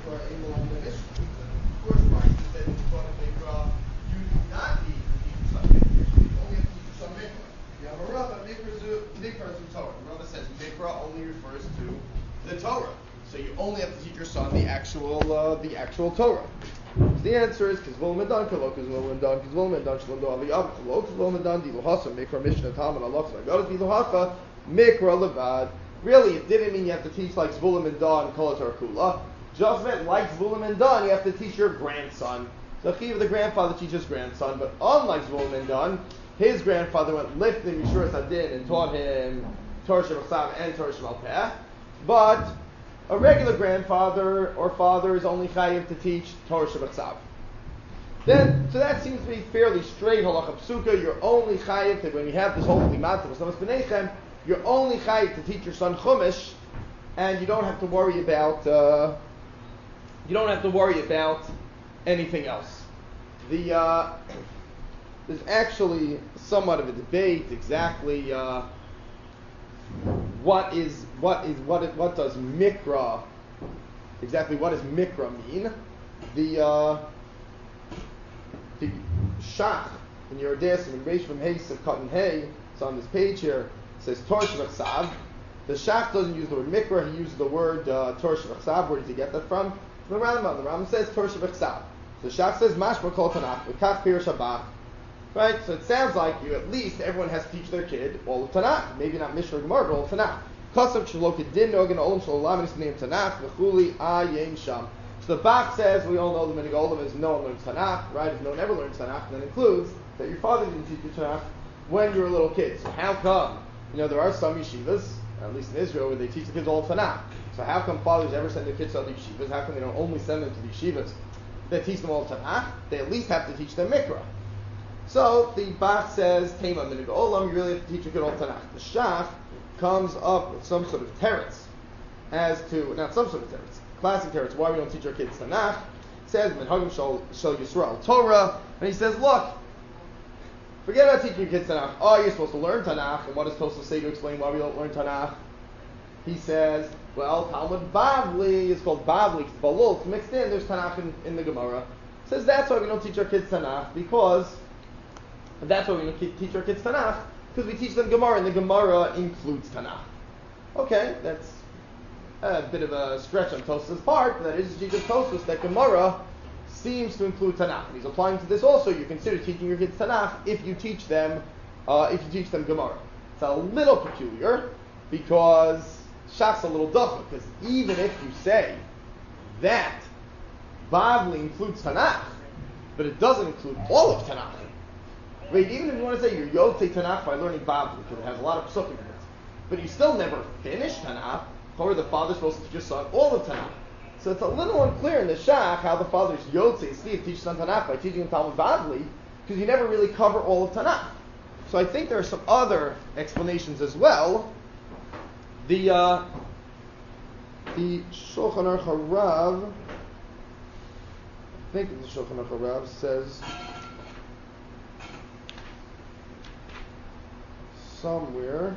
Mikra in the Mishnah. Of course, Mark said in front of Mikra, you do not need to teach some Mikra. You only have to teach some Mikra. You have a Rava, Mikra is Torah. The Rava says Mikra only refers to the Torah. So you only have to teach your son the actual Torah. The answer is Kizvol Medan, Kalo Kizvol Medan, Kizvol Medan, Shalom Do'ali Av, Kalo Kizvol Medan, Dilu Hasa, Mikra Mishnah Talmud Allah, Tzagadas Dilu Hasa, Mikra Levad. Really, it didn't mean you have to teach like Zvulim and Dan, Kolatar Kula. Just meant like Zvulim and Dan, you have to teach your grandson. So Chiv, the grandfather, teaches grandson, but unlike Zvulim and Dan, his grandfather went lifting Yishuras Hadin and taught him Torah Shebachsav and Torah Shebal Peh. But a regular grandfather or father is only chayiv to teach Torah Shebachsav. So that seems to be fairly straight halacha psuka. You're only chayiv to, when you have this whole limata v'samas b'neichem, you're only chayiv to teach your son chumash, and you don't have to worry about anything else. There's actually somewhat of a debate exactly what does mikra mean? The shach in your desim in Reish from Hayes of Cotton Hay, it's on this page here, says Torah Shebachsav. The shach doesn't use the word mikra, he uses the word Torah Shebachsav. Where does he get that from? The Rambam. The Rambam says Torah Shebachsav. The shach says Mashma Kol Tanakh V'Kach Pir Shabbat. Right, so it sounds like at least everyone has to teach their kid all of Tanakh. Maybe not Mishnah or Gemara, but all of Tanakh. Kasav Shaloka Din Nogan Olam Shalolam is named Tanakh V'Chuli Ayin Sham. So the Bach says we all know the Minig Olam is no one learns Tanakh, right? If no one ever learns Tanakh, and that includes that your father didn't teach you Tanakh when you were a little kid. So how come? There are some yeshivas, at least in Israel, where they teach the kids all Tanakh. So how come fathers ever send their kids to other yeshivas? How come they don't only send them to the yeshivas that teach them all Tanakh? They at least have to teach them Mikra. So the Bach says, Tema Minig Olam, you really have to teach your kid all Tanakh. The Shach comes up with some sort of teretz as to, not some sort of teretz, classic teretz, why we don't teach our kids Tanakh. It says, Menhagim Shal Yisrael Torah, and he says, look, forget about teaching your kids Tanakh. Oh, you're supposed to learn Tanakh, and what does Tosfos say to explain why we don't learn Tanakh? He says, well, Talmud Bavli is called Bavli, it's Balul, it's mixed in, there's Tanakh in the Gemara. He says that's why we don't teach our kids Tanakh, because we teach them Gemara, and the Gemara includes Tanakh. Okay, that's a bit of a stretch on Tosfos' part, but that is the teaching of Tosfos that Gemara seems to include Tanakh. And he's applying to this also. You consider teaching your kids Tanakh if you teach them Gemara. It's a little peculiar because Shach's a little duffy, because even if you say that Bavli includes Tanakh, but it doesn't include all of Tanakh. Right? Even if you want to say you're Yotzei Tanakh by learning Bavli, because it has a lot of psukim in it, but you still never finish Tanakh, or the father's supposed to teach your son all of Tanakh. So it's a little unclear in the Shach how the father's Yotzei Steve teaches son Tanakh by teaching him Talmud Bavli, because you never really cover all of Tanakh. So I think there are some other explanations as well. The Shulchan Aruch Harav, I think the Shulchan Aruch Harav says somewhere.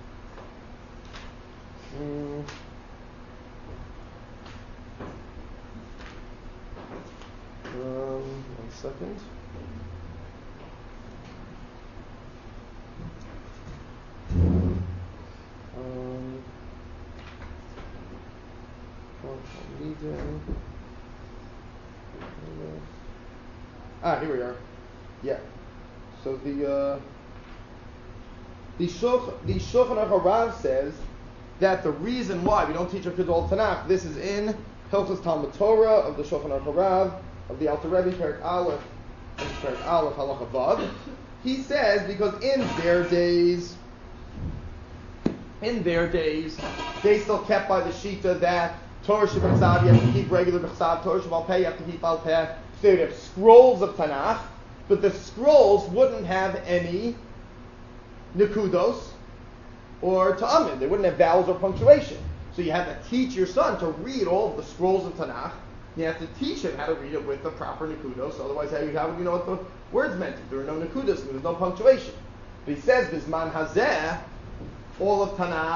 One second. Here we are. Yeah. So the Shulchan Aruch Harav says that the reason why we don't teach our kids all Tanakh, this is in Hilchos Talmud Torah of the Shulchan Aruch Harav of the Alter Rebbe, Perek Aleph, Halacha Vav. He says because in their days, they still kept by the Shita that Torah Shebachsav you have to keep regular Bechsav, Torah Shebal Peh you have to keep Al Peh. So they have scrolls of Tanakh, but the scrolls wouldn't have any Nekudos or Ta'amin. They wouldn't have vowels or punctuation. So you have to teach your son to read all of the scrolls of Tanakh. You have to teach him how to read it with the proper Nekudos. Otherwise, how would you know what the words meant? If there were no Nekudos, there was no punctuation. But he says, Bisman Hazeh, all of Tanakh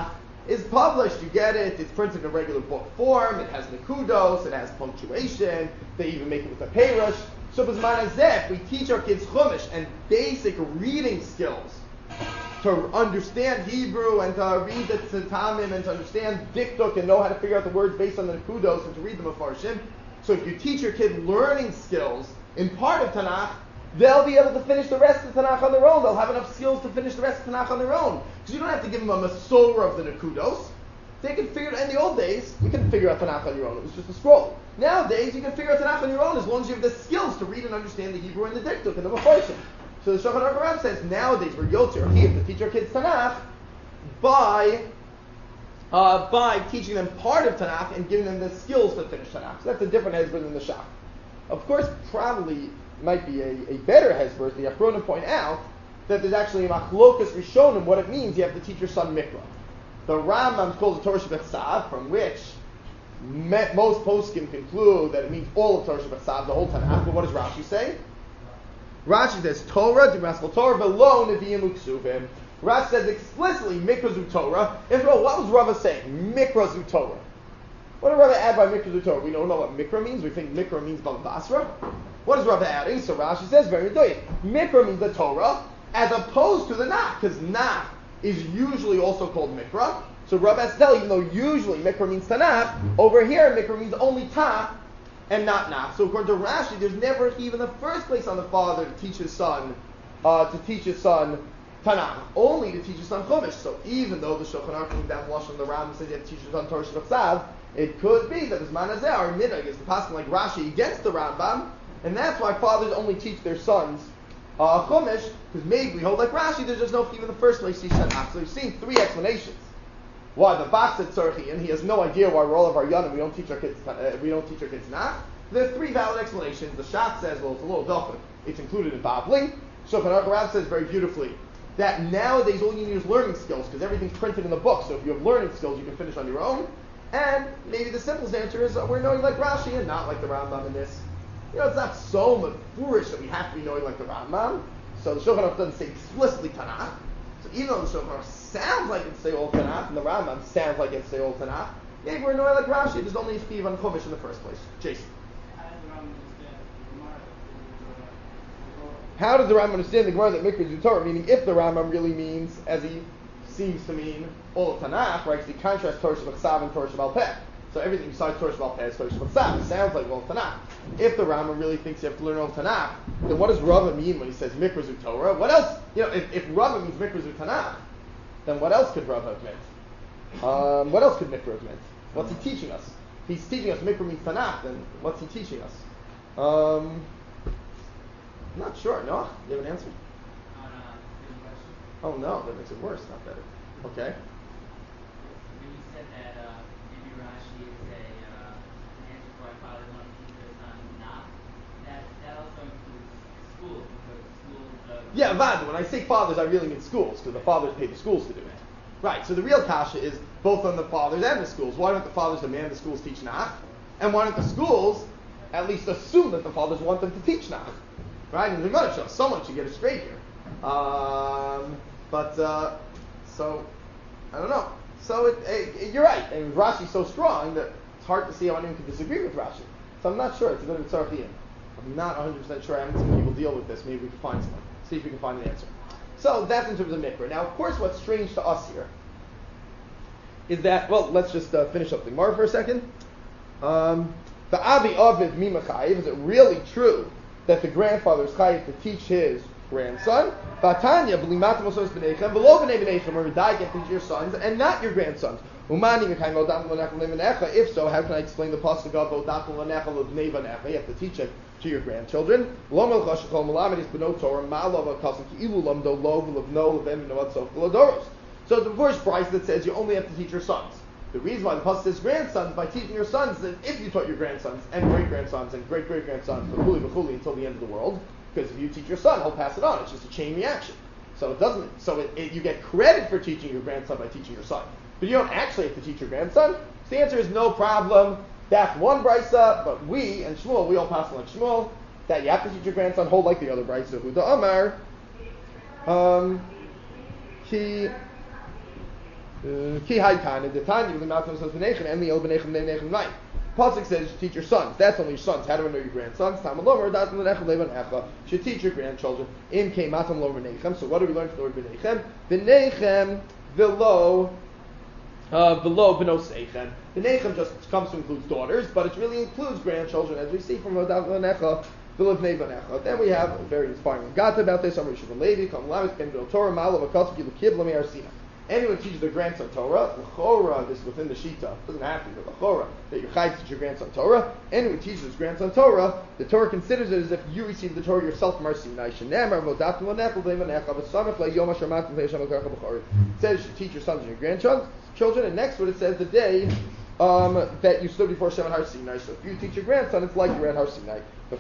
is published. You get it. It's printed in a regular book form. It has nekudos. It has punctuation. They even make it with a perush. So b'zman hazeh, we teach our kids chumash and basic reading skills to understand Hebrew and to read the Tzatamim and to understand Diktuk and know how to figure out the words based on the nekudos and to read the Mefarshim. So if you teach your kid learning skills in part of Tanakh, they'll be able to finish the rest of Tanakh on their own. They'll have enough skills to finish the rest of Tanakh on their own. Because you don't have to give them a Masorah of the nekudos. They can figure it. In the old days, you couldn't figure out Tanakh on your own. It was just a scroll. Nowadays, you can figure out Tanakh on your own as long as you have the skills to read and understand the Hebrew and the Diktuk and the Mefarshim. So the Shulchan Aruch Rav says nowadays we're Yotzer Achiv to teach our kids Tanakh by teaching them part of Tanakh and giving them the skills to finish Tanakh. So that's a different hezbollah than the Shach. Of course, probably might be a better hezbollah. The Achronim point out that there's actually a machlokas rishonim what it means you have to teach your son Mikra. The Rambam calls it Torah Shebechsav, from which most poskim conclude that it means all of Torah Shebechsav, the whole Tanakh. But what does Rashi say? Rashi says Torah, D'maskal Torah, v'lo nevi'im u'ksuvim. Rashi says explicitly Mikra zu Torah. What was Rava saying? Mikra zu Torah. What did Rava add by Mikra zu Torah? We don't know what Mikra means. We think Mikra means Bal Basra. What is Rava adding? So Rashi says very good. Mikra means the Torah as opposed to the Nach, because Nach is usually also called Mikra. So Rava has to tell, even though usually Mikra means Tanakh, over here Mikra means only Ta and not Nach. So according to Rashi, there's never even the first place on the father to teach his son Tanakh, only to teach his son Chumash. So even though the Shulchan Aruch came down Lashon the Rambam says you have to teach your son Torah Shebechsav, it could be that b'zman hazeh our minhag is to pass like Rashi against the Rambam, and that's why fathers only teach their sons Chumash, because maybe we hold like Rashi, there's just no even in the first place teach Tanakh. So you've seen three explanations why the Bach said Tzarchi, and he has no idea why we're all of our Yanim, we don't teach our kids Nach. There's three valid explanations. The Shach says, well, it's a little dochuk. It's included in Bavli. Shulchan Aruch Rav says very beautifully that nowadays all you need is learning skills because everything's printed in the book. So if you have learning skills, you can finish on your own. And maybe the simplest answer is we're knowing like Rashi and not like the Rambam in this. It's not so foolish that we have to be knowing like the Rambam. So the Shulchan Aruch doesn't say explicitly Tanakh. So even though the Shulchan Aruch sounds like it's say all Tanakh, and the Rambam sounds like it's say all Tanakh, maybe we're knowing like Rashi. There's only a chiv on Chumash in the first place. Jason. How does the Rambam understand the Gemara that Mikra zu Torah? Meaning, if the Rambam really means, as he seems to mean, all of Tanakh, right? Because he contrasts Torah Shebechsav and Torah Shebal Peh. So everything besides Torah Shebal Peh is Torah Shebechsav. It sounds like all of Tanakh. If the Rambam really thinks you have to learn all of Tanakh, then what does Rava mean when he says Mikra zu Torah? What else? If Rava means Mikra zu Tanakh, then what else could Rava have meant? What else could Mikra have meant? What's he teaching us? If he's teaching us Mikra means Tanakh, then what's he teaching us? I'm not sure. No? You have an answer? Oh no, that makes it worse, not better. Okay. When you said that maybe Rashi is an answer for why fathers want to teach their son not, that also includes schools, because schools... Yeah, Vad, when I say fathers, I really mean schools, because the fathers pay the schools to do it. Right, so the real kasha is both on the fathers and the schools. Why don't the fathers demand the schools teach Nach? And why don't the schools at least assume that the fathers want them to teach Nach? Right? And the Gemara shows someone should get it straight here. So, I don't know. So, you're right. And Rashi's so strong that it's hard to see how anyone could disagree with Rashi. So I'm not sure. It's a bit of a tzarchiyim. I'm not 100% sure. I haven't seen people deal with this. Maybe we can find someone. See if we can find an answer. So that's in terms of Mikra. Now, of course, what's strange to us here is that, well, let's just finish up the Gemara for a second. The Abi Aviv Mimachayiv, is it really true that the grandfather is chayiv to teach his grandson? Vatanya b'limatim osos b'neichem below b'nei b'neichem, or die get teach your sons and not your grandsons. Umani mekayim odam l'nechel l'necha. If so, how can I explain the pasuk of odam l'nechel l'bnei b'necha? You have to teach it to your grandchildren. Lo melchah shechol melamed b'no Torah ma'alav ha'kasim ki ilu lamdo lo v'levno l'vem v'noat sof v'ladoros. So the first price that says you only have to teach your sons. The reason why the pasuk says grandsons, by teaching your sons, that if you taught your grandsons and great-grandsons and great-great-grandsons v'chuli v'chuli until the end of the world, because if you teach your son, he'll pass it on. It's just a chain reaction. So it doesn't. So you get credit for teaching your grandson by teaching your son, but you don't actually have to teach your grandson. So the answer is no problem. That's one brisa, but we and Shmuel, we all pass on like Shmuel that you have to teach your grandson. Hold like the other brisa. Huda Amar. Ki Haikana, the Tanya, the Malcolm says Benechem, and the El Benechem, Benechem, Nine. Pasuk says you should teach your sons. That's only your sons. How do I know your grandsons? You should teach your grandchildren. In came matam lo benechem. So what do we learn from the word benechem? Benechem below benosechem. Benechem just comes to include daughters, but it really includes grandchildren, as we see from Hodav Vanecha. Then we have a very inspiring Gata about this. Anyone teaches their grandson Torah, l'chora, this is within the Shita, doesn't have to, but l'chora, that you chai teach your grandson Torah. Anyone teaches his grandson Torah, the Torah considers it as if you received the Torah yourself from our Sinai. It says you should teach your sons and your grandchildren, and next what it says, the day that you stood before Hashem at Har Sinai. So if you teach your grandson, it's like you're at Har Sinai.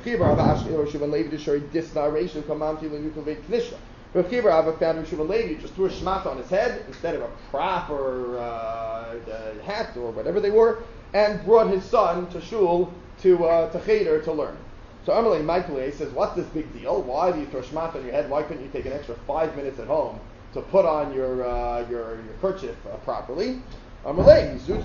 Rav Kiva Abba found Rav Shimon Levi just threw a shmata on his head instead of a proper hat or whatever they wore, and brought his son to shul to cheder to learn. So Amalei Michael says, "What's this big deal? Why do you throw shmata on your head? Why couldn't you take an extra 5 minutes at home to put on your kerchief properly?" Amalei says,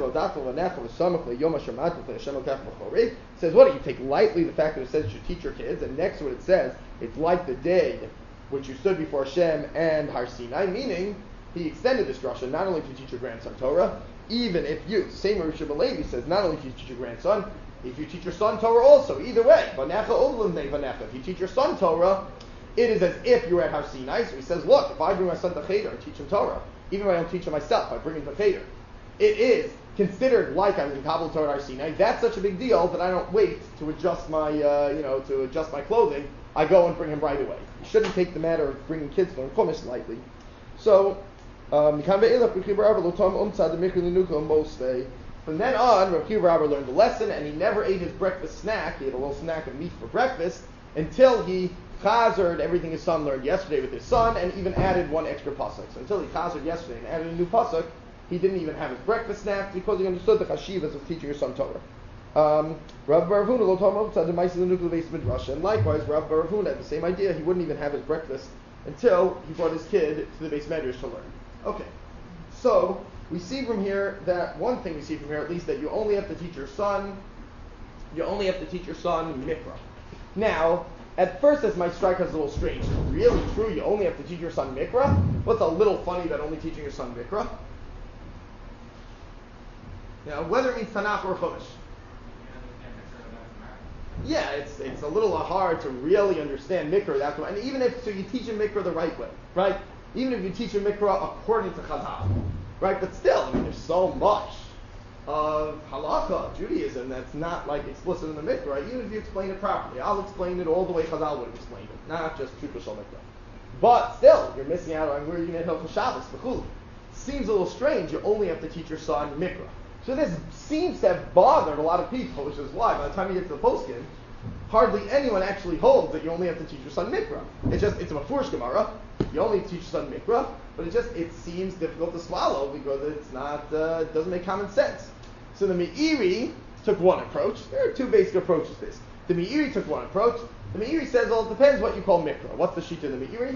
"What do you take lightly the fact that it says you should teach your kids?" And next, what it says, it's like the day which you stood before Hashem and Har Sinai, meaning he extended this drasha not only to teach your grandson Torah, even if you, same Rav Shimon Levi says, not only if you teach your grandson, if you teach your son Torah also, either way, if you teach your son Torah, it is as if you were at Har Sinai. So he says, look, if I bring my son to Cheder and teach him Torah, even if I don't teach him myself, I bring him to Cheder, it is considered like I'm in Kabbalah Torah at Har Sinai. That's such a big deal that I don't wait to adjust my clothing. I go and bring him right away. You shouldn't take the matter of bringing kids to learn Chumash lightly. So, from then on, Rav Kiva Rabba learned the lesson, and he never ate his breakfast snack. He had a little snack of meat for breakfast until he chazered everything his son learned yesterday with his son, and even added one extra pasuk. So until he chazered yesterday and added a new pasuk, he didn't even have his breakfast snack because he understood the chashivas of teaching your son Torah. Rav Baravuna lo Talmud the midrash, and likewise Rav Baravuna had the same idea. He wouldn't even have his breakfast until he brought his kid to the base medrash to learn. Okay, so we see from here that one thing we see from here, at least, that you only have to teach your son. You only have to teach your son mikra. Now, at first, this might strike us a little strange. Is it really true? You only have to teach your son mikra? What's a little funny about only teaching your son mikra? Now, whether it means Tanakh or Chumash. Yeah, it's a little hard to really understand Mikra that way. And even if, so you teach him Mikra the right way, right? Even if you teach him Mikra according to Chazal, right? But still, I mean, there's so much of Halakha, Judaism, that's not like explicit in the Mikra, even if you explain it properly. I'll explain it all the way Chazal would have explained it, not just Pshuto Shel Mikra. But still, you're missing out on where you're going to help for Shabbos, B'chulu. Seems a little strange, you only have to teach your son Mikra. So this seems to have bothered a lot of people, which is why by the time you get to the poskim, hardly anyone actually holds that you only have to teach your son Mikra. It's a Mefurish Gemara. You only teach your son Mikra, but it seems difficult to swallow because it's not, it doesn't make common sense. So the Meiri took one approach. There are two basic approaches to this. The Meiri took one approach. The Meiri says, well, it depends what you call Mikra. What's the sheet of the Meiri?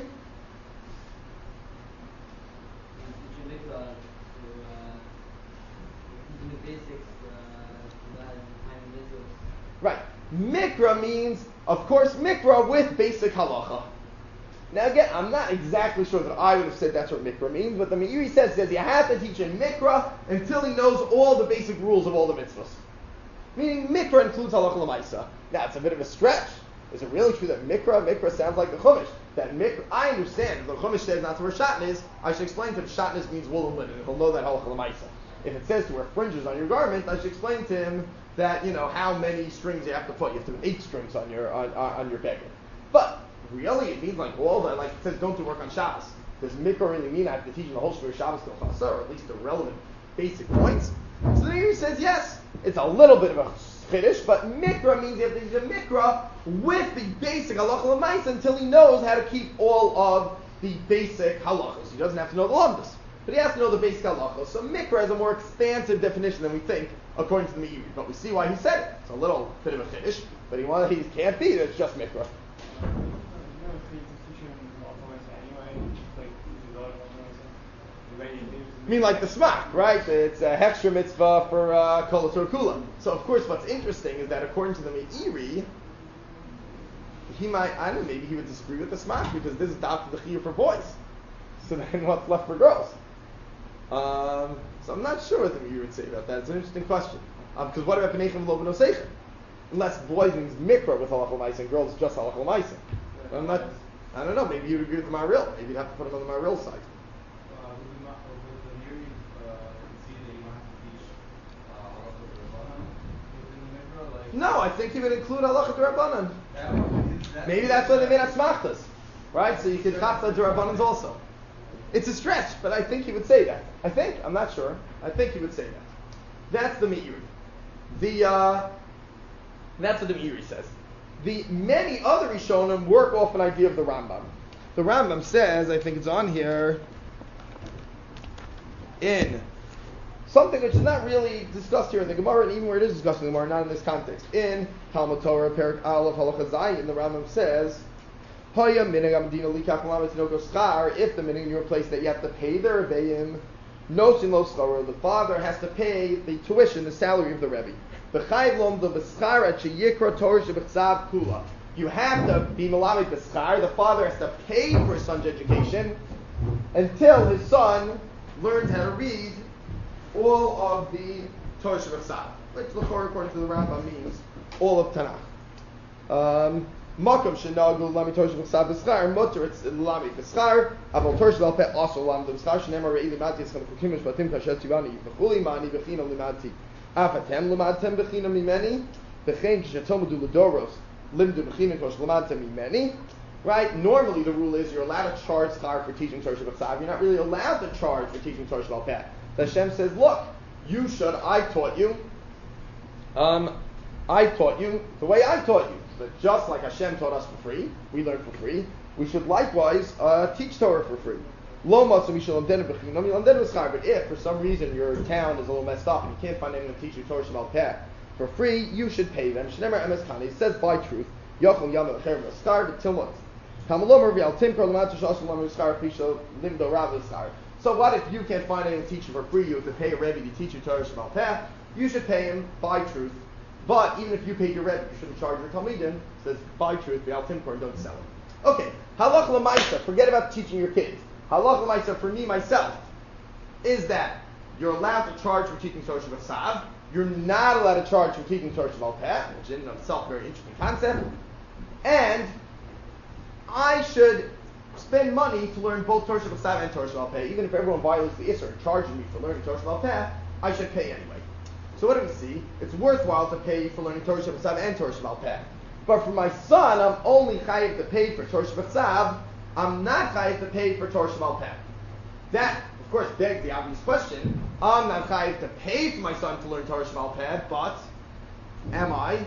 Right. Mikra means, of course, Mikra with basic halacha. Now again, I'm not exactly sure that I would have said that's what Mikra means, but the Meiri says you have to teach him Mikra until he knows all the basic rules of all the mitzvahs. Meaning Mikra includes halacha l'maisa. Now it's a bit of a stretch. Is it really true that Mikra sounds like the Chumash? That Mikra, I understand, the Chumash says not to wear shatnez, I should explain to him shatnez means wool and linen, and he'll know that halacha l'maisa. If it says to wear fringes on your garment, I should explain to him that, how many strings you have to put. You have to put 8 strings on your beggar. But really, it means like it says don't do work on Shabbos. Does Mikra really mean I have to teach him the whole story of Shabbos to Chasar, or at least the relevant basic points? So the Meiri says yes, it's a little bit of a chiddush, but Mikra means you have to teach him Mikra with the basic halacha l'maisa until he knows how to keep all of the basic halachas. He doesn't have to know the lamdas, but he has to know the basic halachos. So Mikra is a more expansive definition than we think, according to the Meiri. But we see why he said it. It's a little bit of a finish, but he can't be that it's just Mikra. I mean, like the smak, right? It's a hechsher mitzvah for kol kula. So, of course, what's interesting is that according to the Meiri, he might, I don't know, maybe he would disagree with the smak because this is daf the chiyuv for boys. So then what's left for girls? So I'm not sure what the Meiri would say about that. It's an interesting question. Because what about Penechem lo b'noseichen? Unless boys means mikra with halachal ma'aser and girls just halachal ma'aser. I don't know, maybe you'd agree with the Maril. Maybe you'd have to put him on the Maril side. No, I think he would include halacha d'Rabbanan. Maybe that's why they made asmachtas, right? So you could chafta d'Rabbanans also. It's a stretch, but I think he would say that. I'm not sure. I think he would say that. That's the Meiri. That's what the Meiri says. The many other Rishonim work off an idea of the Rambam. The Rambam says, I think it's on here, in something which is not really discussed here in the Gemara, and even where it is discussed in the Gemara, not in this context. In Talmud Torah, Perik Aleph, Halacha Zayin, the Rambam says, Haya minig amdina likach malamet tinoko schar, if the minig in your place that you have to pay the rebbeim, nosin lo schar, the father has to pay the tuition, the salary of the rebbe. B'chayv lom the b'schar at sheyikra torah shebechzav kula. You have to be malamet b'schar, the father has to pay for his son's education until his son learns how to read all of the Torah Shebechzav, which according to the Rambam means all of Tanakh. Makom shenagu lami Torah Shebechzav b'schar, mutter it's lami b'schar, aval Torah Shebechzav peh also lami b'schar, shenemar re'i limati yischan chukim mishpatim kashet tivani yivachuli mani b'chinam limati afatem limadtem b'chinam mimeni b'chein kishatomudu l'doros limdu b'chinam kosh limadtem mimeni. Right? Normally the rule is you're allowed to charge schar for teaching Torah Shebechzav. You're not really allowed to charge for teaching Torah Shebechzav. Hashem says, look, I taught you the way I taught you. So that just like Hashem taught us for free, we learn for free, we should likewise teach Torah for free. But if for some reason your town is a little messed up and you can't find anyone to teach you Torah Shebal Peh for free, you should pay them. It says by truth. So what if you can't find anyone to teach you for free? You have to pay a Rebbe to teach you Torah Shebal Peh. You should pay him by truth. But even if you paid your Rebbe, you shouldn't charge your Talmidim. It says by truth, B'al Timkor, and don't sell him. Okay, halach l'maisa. Forget about teaching your kids. Halach l'maisa for me myself is that you're allowed to charge for teaching Torah Shebal. You're not allowed to charge for teaching Torah Shebal Peh, which in and of itself is a very interesting concept. And I should spend money to learn both Torah Shebal and Torah Shebal Peh. Even if everyone violates the Isser charging me for learning Torah Shebal Peh, I should pay anyway. So what do we see? It's worthwhile to pay for learning Torah Shebal and Torah Shebal Peh. But for my son, I'm only chayiv to pay for Torah Shebal. I'm not chayiv to pay for Torah Shebal Peh. That, of course, begs the obvious question. I'm not chayiv to pay for my son to learn Torah Shebal Peh, but am I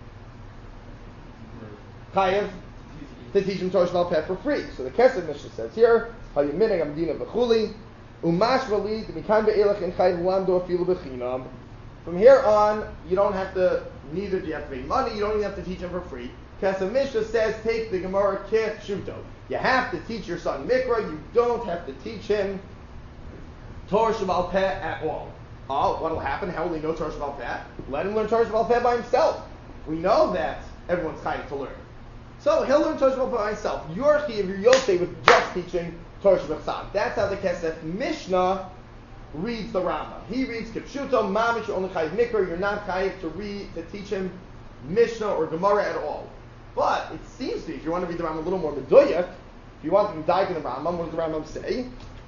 chayiv to teach him Torah Shebal Peh for free? So the Kesef Mishnah says here, Hayamineg Amdina B'chuli, Umashvali, T'mikan Be'elach in Chayiv Lamdo Afilu B'chinam. From here on, you don't have to, neither do you have to pay money, you don't even have to teach him for free. Kesef Mishnah says, take the Gemara Kef Shuto. You have to teach your son Mikra, you don't have to teach him Torah Shebal Peh at all. Oh, what'll happen? How will he know Torah Shebal Peh? Let him learn Torah Shebal Peh by himself. We know that everyone's chayiv to learn. So he'll learn Torah Shebal Peh by himself. Your chiyuv, your yosei, with just teaching Torah Shebal. That's how the Kesef Mishnah reads the Rambam. He reads Kipshuto, Mamish, only chayiv Mikra. You're not chayiv to teach him Mishnah or Gemara at all. But it seems to be, if you want to read the Rambam a little more meduyak, if you want to dive in the Rambam, what does the Rambam say?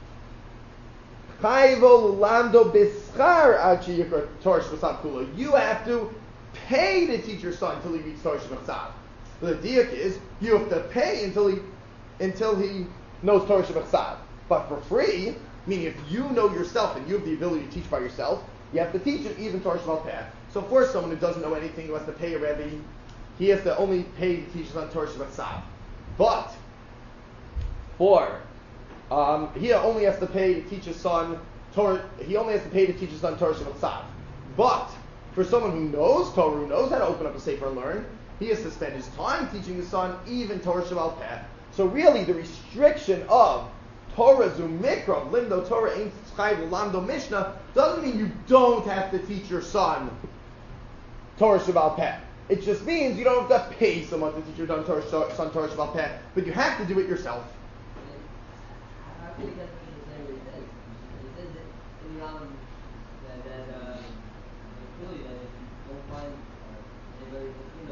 You have to pay to teach your son until he reads Torah Shebechzav. The diak is you have to pay until he knows Torah Shebechzav. But for free, meaning if you know yourself and you have the ability to teach by yourself, you have to teach him even Torah Shebal Peh. So for someone who doesn't know anything, who has to pay a Rebbe, he has to only pay to teach his son Torah Shebechzav. But for he only has to pay to teach his son Torah. He only has to pay to teach his son Torah Shebechzav. But for someone who knows Torah, who knows how to open up a sefer and learn, he has to spend his time teaching his son even Torah Shebal Peh. So really, the restriction of Torah zu mikra, limdo Torah ain't chayv lamdo Mishnah, doesn't mean you don't have to teach your son Torah Shabbat Peh. It just means you don't have to pay someone to teach your son Torah Shabbat Peh, but you have to do it yourself. How can you get the same way it says? It says that in the Rambam that clearly that if you don't find a very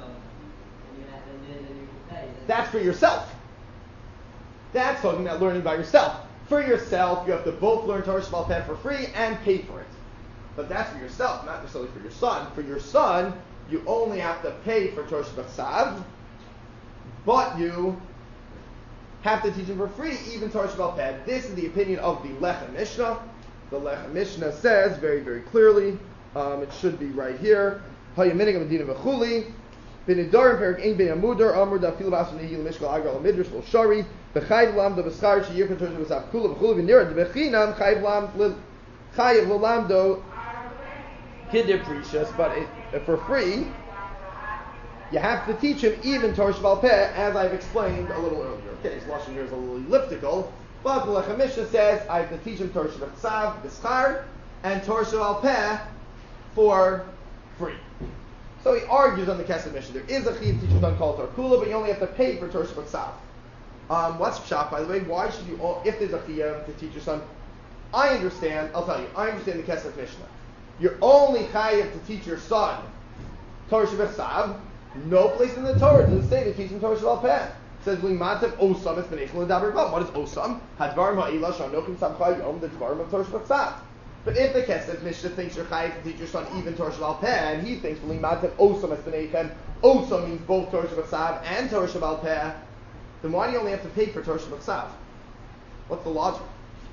then you can pay. That's for yourself. That's talking about learning by yourself. For yourself, you have to both learn Torah Shabbat Peh for free and pay for it. But that's for yourself, not necessarily for your son. For your son, you only have to pay for Torah Shabbat Sav, but you have to teach him for free, even Torah Shabbat Peh. This is the opinion of the Lechem Mishnah. The Lechem Mishnah says very, very clearly, it should be right here, Hayaminig Medina V'chuli, B'nidarim Perik Ein Bein Amudar, Amur Da'afilu B'asam Nehil Mishkal Agral Midrash L'Shari, B'chayv Lam D'B'schar Sheyirkan Torah Shabbat Sav Kula V'chuli V'nira D'B'chinam Chayv Lam Chayiv L'Lamdo Kidir Precious, but for free, you have to teach him even Torah Shabbat Peh, as I've explained a little earlier. Okay, his lashon here is a little elliptical, but the Lechem Mishnah says I have to teach him Torah Shabbat Sav, B'schar, and Torah Shabbat Peh for free. So he argues on the Kesef Mishnah. There is a chiyuv to teach your son called Torah Kula, but you only have to pay for Torah Shabbat Sav. What's pshat, by the way? Why should you, if there's a chiyuv to teach your son? I understand the Kesef Mishnah. You're only chayav to teach your son Torah Shabbat Sav. No place in the Torah does it say to teach him Torah Shabbat Peh. It says Limativ Osam es Benechel L'Daber Bam. What is Osam? Hadvarim Ha'ila Shanochim Samchai Yom the Dvarim of Torah Shabbat Sav. But if the Kesef Mishnah thinks you're chayav to teach your son even Torah Shabbat Peh, and he thinks Limativ Osam es Benechem, Osam means both Torah Shabbat Sav and Torah Shabbat Peh, then why do you only have to pay for Torah Shabbat Sav? What's the logic?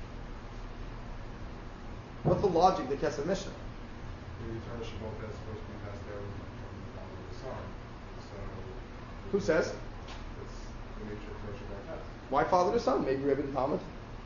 What's the logic of the Kesef Mishnah? The Torah Shabbat Peh is supposed to be passed down from the son. So Who says? It's the nature of Torah Shabbat Peh. Why father to son? Maybe Rebbe the Talmud.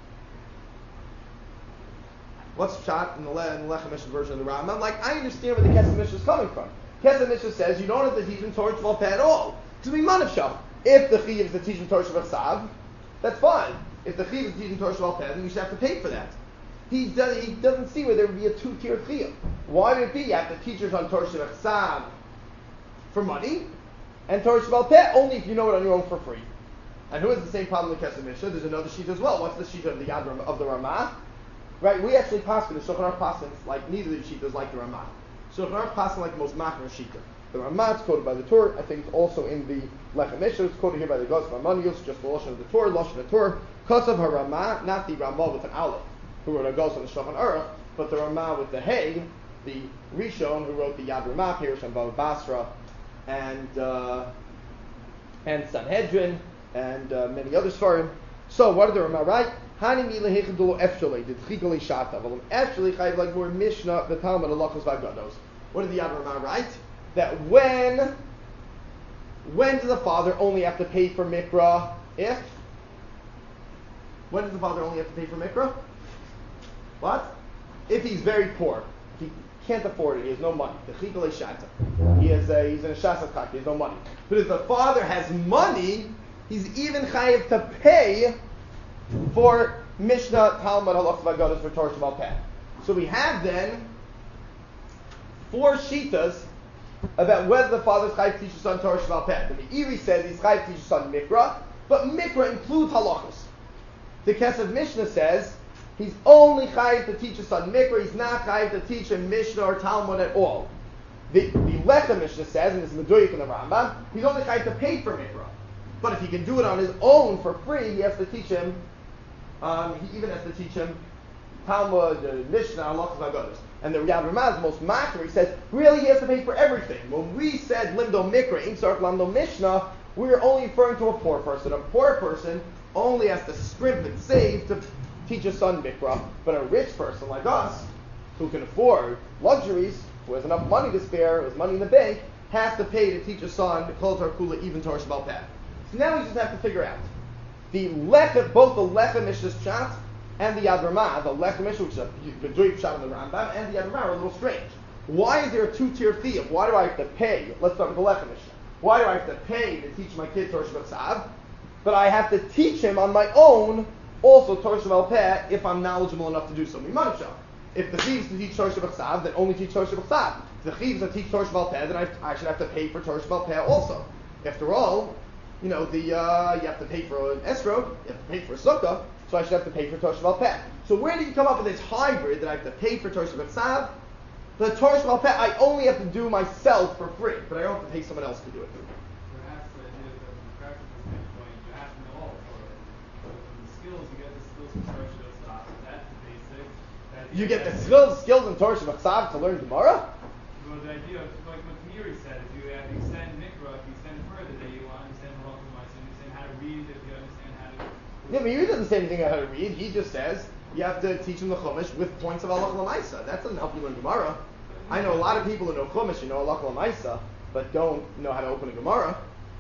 What's pshat in the Lechem Mishnah version of the Rambam? Like, I understand where the Kesef Mishnah is coming from. Kesef Mishnah says you don't have to teach him Torah Shabbat Peh at all. Because we manavshach. If the chiyuv is to teach him Torah Shabbat Sav, that's fine. If the chiyuv is to teach him Torah Shabbat Peh, then you should have to pay for that. He doesn't see where there would be a two-tier chiyuv. Why would it be? You have to teach your son Torah Shabbat Sav for money, and Torah Shabbat Peh only if you know it on your own for free. And who has the same problem with Kesef Mishnah? There's another sheet as well. What's the sheet of the Yad of the Ramah? Right, we actually pass the Shulchan Aruch passes like neither of the Shitas like the Ramah. Shulchan Aruch passes like the most machmer Shita. The Ramah is quoted by the Torah. I think it's also in the Lechem Mishnah. It's quoted here by the Gos Ramanius, just the Lashon of the Torah, Lashon of the Torah. Kosav HaRamah, not the Ramah with an Aleph, who wrote a Gos on the Shulchan Aruch, but the Ramah with the Hey, the Rishon, who wrote the Yad Ramah, Pirush and Bava Basra, and Sanhedrin, and many other Sfarim. So what did the Ramah write? Hani mi lehechadulo efshalei did chigale shata v'lam efshalei chayiv like more Mishnah the Talmud halachos v'agados. What did the Yad Ramah write? That when does the father only have to pay for mikra? When does the father only have to pay for mikra? What? If he's very poor, if he can't afford it, he has no money. The chigale shata. He's in a shasakak, he has no money. But if the father has money, he's even chayiv to pay for Mishnah, Talmud, Halachos V'Agados for Torah Shabbat Peh. So we have then 4 shitas about whether the father's chayiv to teach his son Torah Shabbat Peh. The Meiri says he's chayiv to teach his son Mikra, but Mikra includes halachos. The Kesef Mishnah says he's only chayiv to teach his son Mikra, he's not chayiv to teach him Mishnah or Talmud at all. The Lechem Mishnah says, and this is Meduik in the Rambam, he's only chayiv to pay for Mikra. But if he can do it on his own for free, he has to teach him. He even has to teach him Talmud, Mishnah, Halachos V'Agados. And the Yad Ramah is most makar. He says, really, he has to pay for everything. When we said Limdo Mikra, Ein Tzarech Lamdo Mishnah, we were only referring to a poor person. A poor person only has to scrimp and save to teach his son Mikra. But a rich person like us, who can afford luxuries, who has enough money to spare, who has money in the bank, has to pay to teach his son Kol Torah Kula, even Torah Shabbat Peh. So now we just have to figure out both the Lechem Mishnah's pshat and the Yad Ramah, the Lechem Mishnah, which is the Doik pshat in the Rambam, and the Yad Ramah are a little strange. Why is there a 2-tier chiyuv? Why do I have to pay? Let's start with the Lechem Mishnah. Why do I have to pay to teach my kid Torah Shabbat Sav? But I have to teach him on my own Also Torah Sheba'al Peh if I'm knowledgeable enough to do so. Mimansha. If the thieves to teach Torah Sheba'al then only teach Torah Sheba'al. If the thieves that teach Torah Sheba'al Peh, then I should have to pay for Torah Sheba'al Peh also. After all, you know, you have to pay for an esrog, you have to pay for a sukkah, so I should have to pay for Torah Sheba'al Peh. So where do you come up with this hybrid that I have to pay for Torah Sheba'al? The Torah Sheba'al Peh I only have to do myself for free, but I don't have to pay someone else to do it. Perhaps the idea that from a practical standpoint, you have to know all of Torah. So from the skills, you get the skills from Torah Sheba'al. That's the basic. You get the skills in Torah Sheba'al to learn Gemara? Well, the idea of, like what Tamiri said, if you extend Mikra, if you extend further, that you understand Halakha L'Maaseh, you understand how to read, if you understand how to... Yeah, but he doesn't say anything about how to read. He just says you have to teach him the Chumash with points of Halakha L'Maaseh. That doesn't help you learn Gemara. I know a lot of people who know Chumash and know Halakha L'Maaseh, but don't know how to open a Gemara.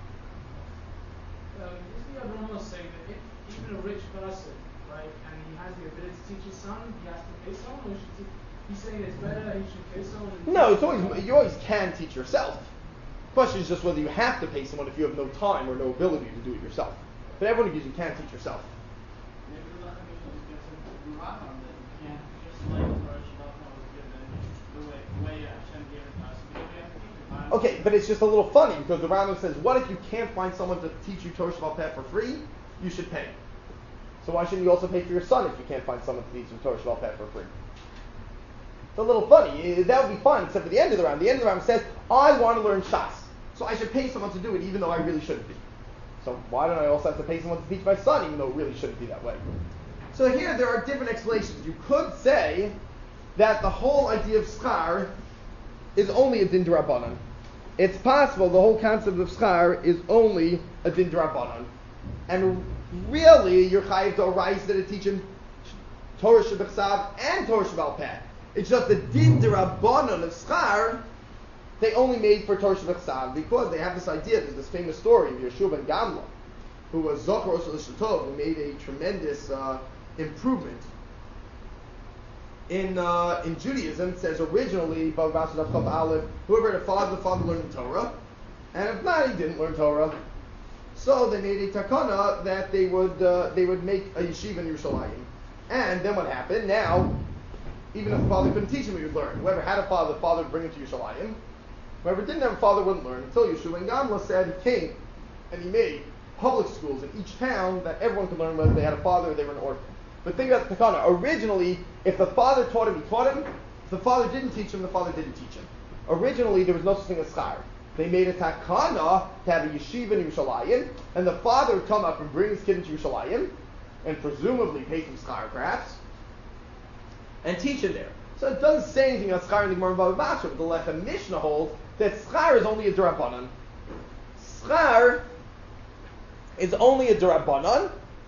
Isn't the Abraham saying that if even a rich person, right, and he has the ability to teach his son, he has to pay someone, or should he's saying it's better that he should pay someone? No, you always can teach yourself. The question is just whether you have to pay someone if you have no time or no ability to do it yourself. But everyone agrees you can teach yourself. Maybe the Lacham Mishnah gets into Rambam that you can't just like Torah Shabbat was given the way Hashem gave it to us. Maybe we have to teach it. Okay, but it's just a little funny because the Rambam says, what if you can't find someone to teach you Torah Sheba'al Peh for free? You should pay. So why shouldn't you also pay for your son if you can't find someone to teach you Torah Sheba'al Peh for free? It's a little funny. That would be fun, except for the end of the Rambam. The end of the Rambam says, I want to learn Shas, so I should pay someone to do it even though I really shouldn't be. So why don't I also have to pay someone to teach my son even though it really shouldn't be that way? So here there are different explanations. You could say that the whole idea of schar is only a din d'Rabbanan. It's possible the whole concept of schar is only a din d'Rabbanan. And really, you're chayiv d'oraisa to teach him Torah Sheba'al and Torah Sheba'al Peh. It's just the din d'Rabbanan of schar they only made for Torah Sheba'al because they have this idea. There's this famous story of Yeshua ben Gamla, who was Zochar Rosh Hashanah, who made a tremendous improvement in Judaism. It says originally, whoever had a father, the father learned Torah, and if not, he didn't learn Torah. So they made a takana that they would make a yeshiva in Yerushalayim. And then what happened? Now, even if the father couldn't teach him, he would learn. Whoever had a father, the father would bring him to Yerushalayim. Whoever didn't have a father wouldn't learn until Yeshua ben Gamla said he came and he made public schools in each town that everyone could learn whether they had a father or they were an orphan. But think about the takana. Originally, if the father taught him, he taught him. If the father didn't teach him, the father didn't teach him. Originally, there was no such thing as schar. They made a takana to have a yeshiva in Yerushalayim, and the father would come up and bring his kid into Yerushalayim, and presumably pay some schar perhaps, and teach him there. So it doesn't say anything about schar in the Gemara in Bava Basra, but the Lechem Mishnah holds that schar is only a d'Rabbanan. Schar is only a d'Rabbanan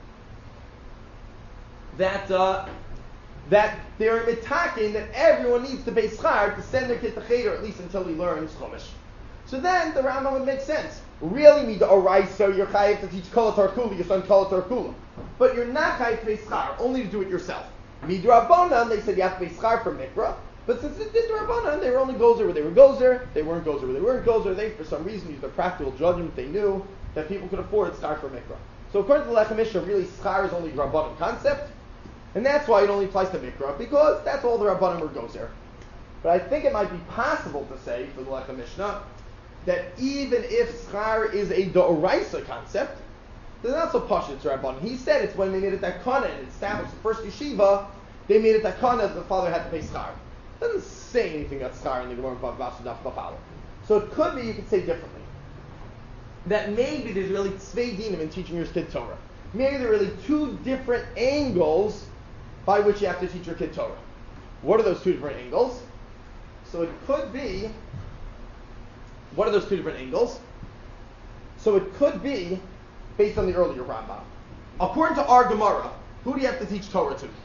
that they're mitaking that everyone needs to pay schar to send their kid to cheder at least until he learns Chumash. So then the Rambam would make sense. Really, midoraisa, you're chayiv to teach kol kula, your son kol kula, but you're not chayiv to pay schar, only to do it yourself. Midrabanan, they said you have to pay schar for mikra, but since it did Rabbanan, they were only gozer where they were gozer, they weren't gozer where they weren't gozer, they for some reason used a practical judgment, they knew that people could afford schar for mikra. So according to the Lechem Mishnah, really schar is only a Rabbanan concept, and that's why it only applies to mikra, because that's all the Rabbanan were gozer. But I think it might be possible to say, for the Lechem Mishnah, that even if schar is a d'oraisa concept, then not so pashut it's Rabbanan. He said it's when they made it takana and established the first yeshiva, they made it takana that the father had to pay schar. It doesn't say anything about schar in the Gemara Bava Basra Daf Bafalo. So it could be you could say differently. That maybe there's really tzvei dinim in teaching your kid Torah. Maybe there are really two different angles by which you have to teach your kid Torah. What are those two different angles? So it could be, what are those two different angles? So it could be, based on the earlier Rambam. According to our Gemara, who do you have to teach Torah to?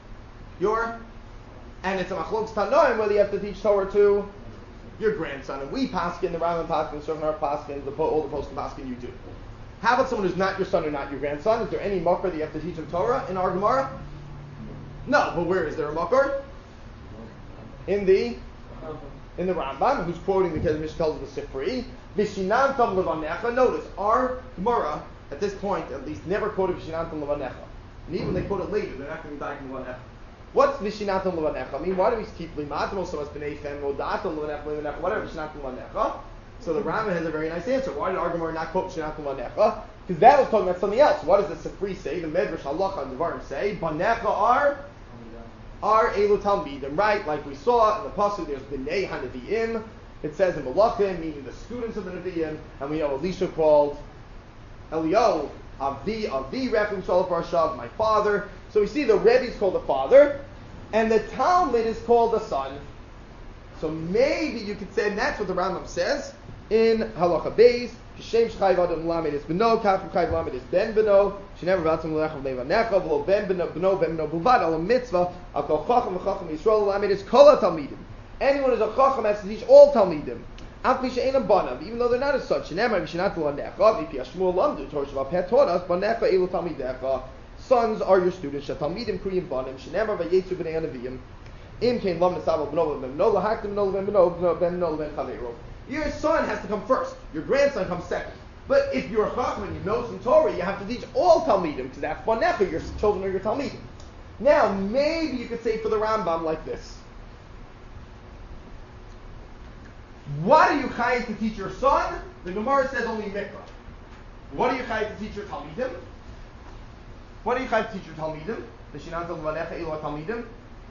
And it's a machlokes tanoim whether you have to teach Torah to your grandson. And we paskin, the Rambam paskin, the Shulchan Aruch paskin, the older poskim paskin, you do. How about someone who's not your son or not your grandson? Is there any makar that you have to teach him Torah in our Gemara? No, but where is there a makar? In the Rambam, who's quoting the Mishnah tells us the Sifri. Vishinantam levanecha. Notice, our Gemara, at this point at least, never quoted Vishinantam levanecha. And even they quote it later, they're not going to be daik levanecha. What's v'shinatam levanecha? I mean, why do we keep limatam so as b'neichem or datam levanecha, whatever v'shinatam levanecha? So the Rambam has a very nice answer. Why did Argamar not quote v'shinatam levanecha? Because that was talking about something else. What does the Sifri say? The Medrash Halacha and Devarim say, Banecha are Elu Talmidim, right? Like we saw in the pasuk, there's Bnei HaNevi'im. It says in Malachim, meaning the students of the Nevi'im, and we know Elisha called Eliyahu Avdi Rephim Shalom Parshav, my father. So we see the Rebbe is called the father, and the Talmud is called the son. So maybe you could say, and that's what the Rambam says in Halacha Beis. Shem Shchayv Adam Lamed is Beno, Kaf Shchayv Lamed is Ben Beno. She never vatzim lelechem levanecha, v'lo Ben Beno Buvad al mitzvah. Al kol chacham v'chacham Yisrael Lamed is kol talmidim. Anyone who's a chacham has to teach all talmidim. Af mi she'enam banav, even though they're not as such. Shenemar v'shenat levanecha, v'pi Shmuel lamdu Torah Shabbat Peh taught us banecha elu talmidecha. Sons are your students. Shetalmidim kriyim banim. Shenemar v'yetzu b'nei anaviyim. Im kein lam nesav b'no b'no lahaktim b'no b'no b'no b'no. Your son has to come first. Your grandson comes second. But if you're a chacham and you know some Torah, you have to teach all talmidim, because that's banecha, your children are your talmidim. Now, maybe you could say for the Rambam like this. What are you chayav to teach your son? The Gemara says only mikra. What are you chayav to teach your talmidim? What are you chayav to teach your talmidim? The shinantal banecha ilo talmidim?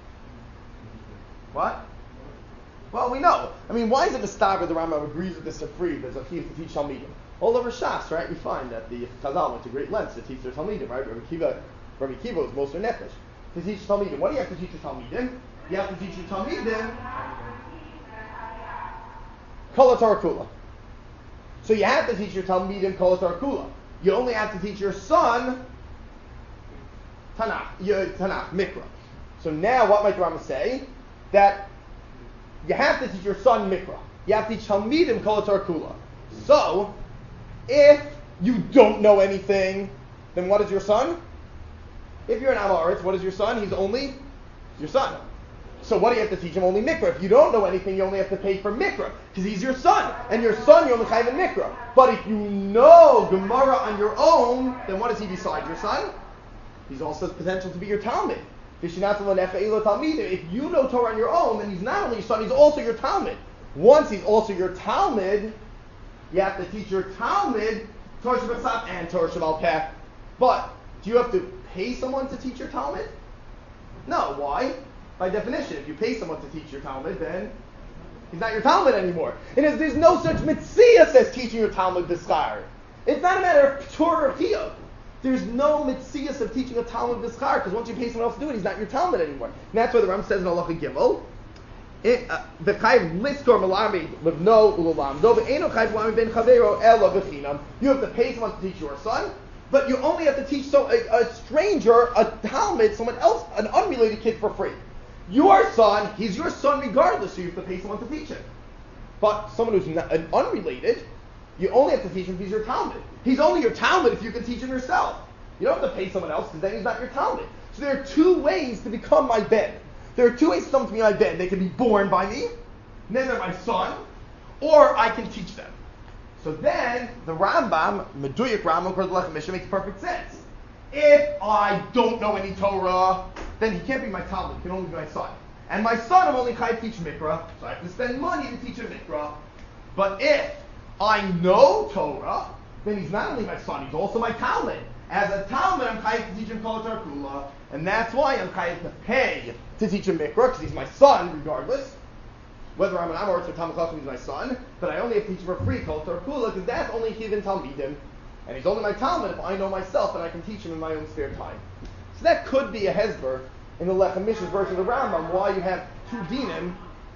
What? Well, we know. I mean, why is it the Stav the Rambam agrees with the Sifri there's a chiv to teach Talmidim? All over Shas, right? We find that the Chazal went to great lengths to teach their Talmidim, right? Rabbi Kiva was Moser Nefesh to teach Talmidim. What do you have to teach your Talmidim? You have to teach your Talmidim Kol HaTorah Kula. So you have to teach your Talmidim Kol HaTorah Kula. You only have to teach your son Tanakh, Mikra. So now what might the Rambam say? That you have to teach your son Mikra. You have to teach Talmidim Kol HaTorah Kula. So, if you don't know anything, then what is your son? If you're an Amaretz, what is your son? He's only your son. So what do you have to teach him? Only Mikra. If you don't know anything, you only have to pay for Mikra, because he's your son. And your son, you only chayav in Mikra. But if you know Gemara on your own, then what is he beside your son? He's also has potential to be your Talmud. If you know Torah on your own, then he's not only your son, he's also your Talmud. Once he's also your Talmud, you have to teach your Talmud Torah Shabbat and Torah Shabbat Peh. But do you have to pay someone to teach your Talmud? No. Why? By definition, if you pay someone to teach your Talmud, then he's not your Talmud anymore. And there's no such mitzvah as teaching your Talmud b'schar. It's not a matter of Torah or Piyah. There's no mitzvah of teaching a Talmud b'schar, because once you pay someone else to do it, he's not your Talmud anymore. And that's why the Ram says in Halacha Gimel, you have to pay someone to teach your son, but you only have to teach a stranger, a Talmud, someone else, an unrelated kid for free. Your son, he's your son regardless, so you have to pay someone to teach him. But someone who's not, unrelated, you only have to teach him if he's your Talmud. He's only your Talmud if you can teach him yourself. You don't have to pay someone else, because then he's not your Talmud. So there are two ways to become my ben. There are two ways to come to be my ben. They can be born by me, and then they're my son, or I can teach them. So then, the Rambam, Meduyak Rambam, according to Lechem Mishnah, makes perfect sense. If I don't know any Torah, then he can't be my Talmud, he can only be my son. And my son, I'm only chayav to teach Mikra, so I have to spend money to teach him Mikra. But if I know Torah, then he's not only my son, he's also my Talmud. As a Talmud, I'm chayav to teach him Kol HaTorah Kula, and that's why I'm chayav to pay to teach him Mikra, because he's my son regardless. Whether I'm an Amoritz or Talmud Chacham, he's my son, but I only have to teach him for free Kol HaTorah Kula, because that's only Chivin Talmidim, and he's only my Talmud if I know myself and I can teach him in my own spare time. So that could be a hezber in the Lechem Mishnah's version of the Rambam, why you have two dinim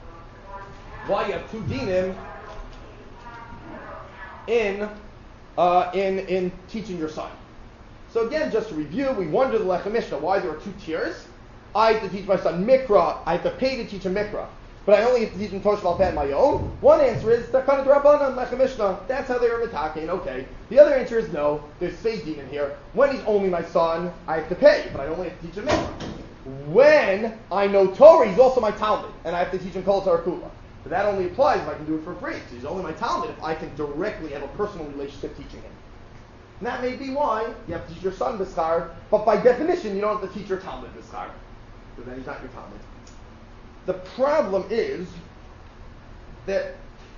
in teaching your son. So again, just to review, we wonder the Lechem Mishnah why there are two tiers. I have to teach my son Mikra, I have to pay to teach him Mikra, but I only have to teach him Torah Shabbat Peh on my own. One answer is the kind of Rabbanan Lechem Mishnah. That's how they were mitakein. Okay. The other answer is no. There's Svei Din in here. When he's only my son, I have to pay, but I only have to teach him Mikra. When I know Torah, he's also my Talmud, and I have to teach him Kol HaTorah Kula. But that only applies if I can do it for free. So he's only my Talmud if I can directly have a personal relationship teaching him. And that may be why you have to teach your son b'schar, but by definition, you don't have to teach your Talmud b'schar, because then he's not your Talmud. The problem is that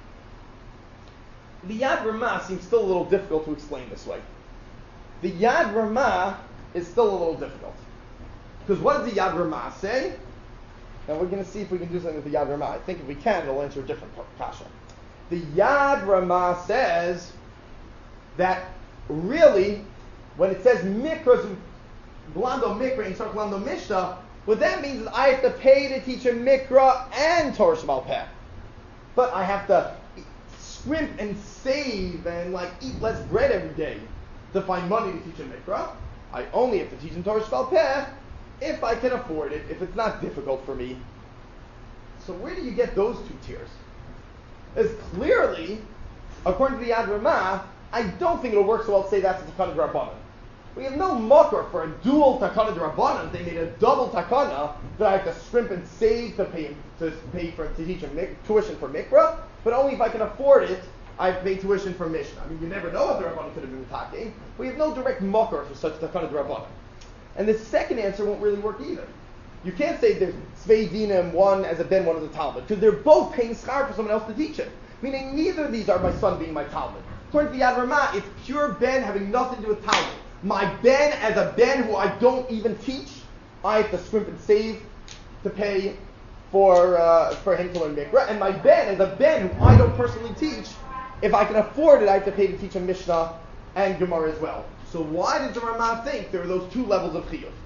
the Yad Ramah seems still a little difficult to explain this way. The Yad Ramah is still a little difficult. Because what does the Yad Ramah say? And we're going to see if we can do something with the Yad Ramah. I think if we can, it'll answer a different kasha. The Yad Ramah says that really, when it says Mikra, Blando Mikra, and Blando Mishnah, what that means is I have to pay to teach a Mikra and Torah Sheba'al Peh. But I have to scrimp and save and eat less bread every day to find money to teach a Mikra. I only have to teach in Torah Sheba'al Peh if I can afford it, if it's not difficult for me. So where do you get those two tiers? As clearly, according to the Yad Ramah, I don't think it'll work so well to say that's a Takana D'Rabbanan. We have no makar for a dual Takana D'Rabbanan. They made a double Takana that I have to scrimp and save to teach tuition for Mikra, but only if I can afford it, I pay tuition for Mishnah. I mean, you never know what the Rabbanan could have been talking. We have no direct makar for such Takana D'Rabbanan. And the second answer won't really work either. You can't say there's Tzvei Dinim, one as a ben, one as a Talmud, because they're both paying schar for someone else to teach it. Meaning neither of these are my son being my Talmud. According to the Yad Ramah, it's pure ben having nothing to do with Talmud. My ben as a ben who I don't even teach, I have to scrimp and save to pay for him to learn Mikra. And my ben as a ben who I don't personally teach, if I can afford it, I have to pay to teach a Mishnah and Gemara as well. So why does the Ramah think there are those two levels of chiyuv?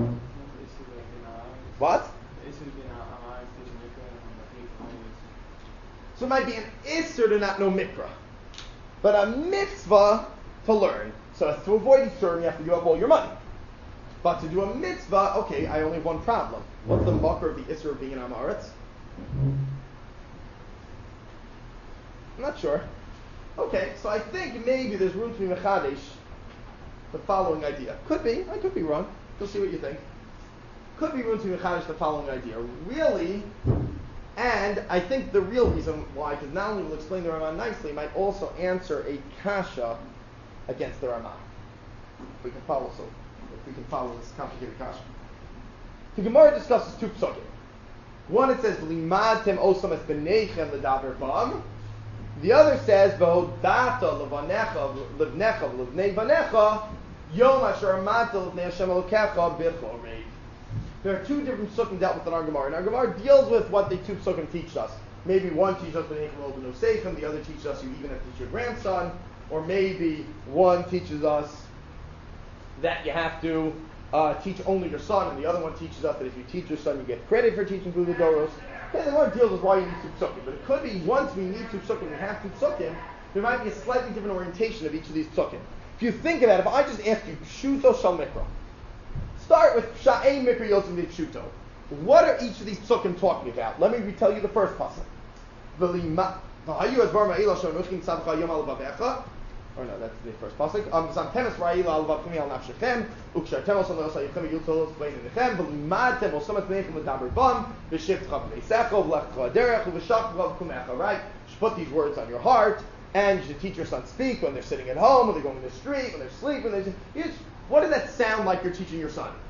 What? So it might be an isser to not know Mikra, but a mitzvah to learn. So to avoid isser, you have to give up all your money. But to do a mitzvah, okay, I only have one problem. What's the makar of the isser of being an Amaretz? I'm not sure. Okay, so I think maybe there's room to be mechadish the following idea. Could be. I could be wrong. We'll see what you think. Could be room to be mechadish the following idea. Really, and I think the real reason why, because not only will explain the Ramah nicely, it might also answer a kasha against the Ramah. If we can follow this complicated kasha. The Gemara discusses two psukim. One, it says, "V'limadtem osam es b'neichem l'daber bam." The other says, "V'hodata levanecha livnecha v'livnei vanecha yom asher amata livnei Hashem Elokecha b'chorei." There are two different psukim dealt with in our Gemara. And our Gemara deals with what the two psukim teach us. Maybe one teaches us v'neichem v'lo seichem, the other teaches us you even have to teach your grandson. Or maybe one teaches us that you have to teach only your son, and the other one teaches us that if you teach your son, you get credit for teaching through the doros. Okay, the one deals with why you need two psukim. But it could be once we need two psukim, we have two psukim, there might be a slightly different orientation of each of these psukim. If you think of that, if I just ask you, Pshuto Shal Mikra, start with Sha'ei Mikra Yotzim De Pshuto. What are each of these psukim talking about? Let me retell you the first pasuk. Or no, that's the first pasuk. Temes ra'ila al vavchimi al nafshechem, ukshartem on l'osay yichem yutzos b'neinechem, v'limadtem osamet b'neichem l'daber bam, v'shivtcha b'neisecho, v'lechcha derech, v'shachva v'kumecha. Right? You should put these words on your heart, and you should teach your son speak when they're sitting at home, when they're going to the street, when they're sleeping. What does that sound like you're teaching your son?